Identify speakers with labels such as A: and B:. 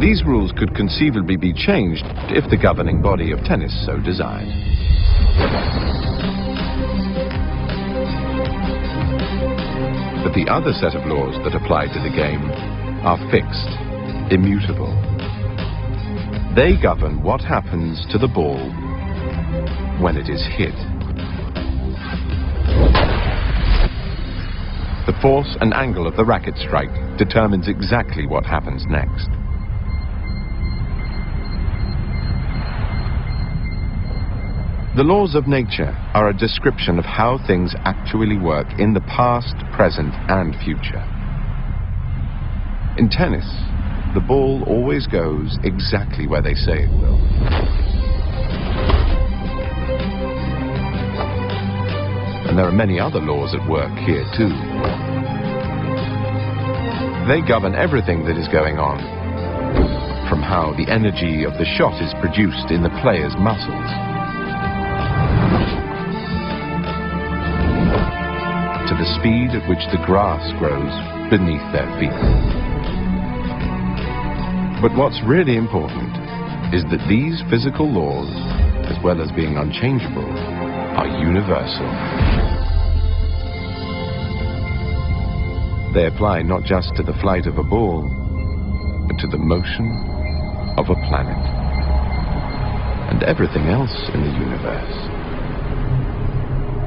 A: These rules could conceivably be changed if the governing body of tennis so desired. But the other set of laws that apply to the game are fixed, immutable. They govern what happens to the ball when it is hit. The force and angle of the racket strike determines exactly what happens next. The laws of nature are a description of how things actually work in the past, present, and future. In tennis, the ball always goes exactly where they say it will. And there are many other laws at work here too. They govern everything that is going on, from how the energy of the shot is produced in the player's muscles, to the speed at which the grass grows beneath their feet. But what's really important is that these physical laws, as well as being unchangeable, are universal. They apply not just to the flight of a ball, but to the motion of a planet and everything else in the universe.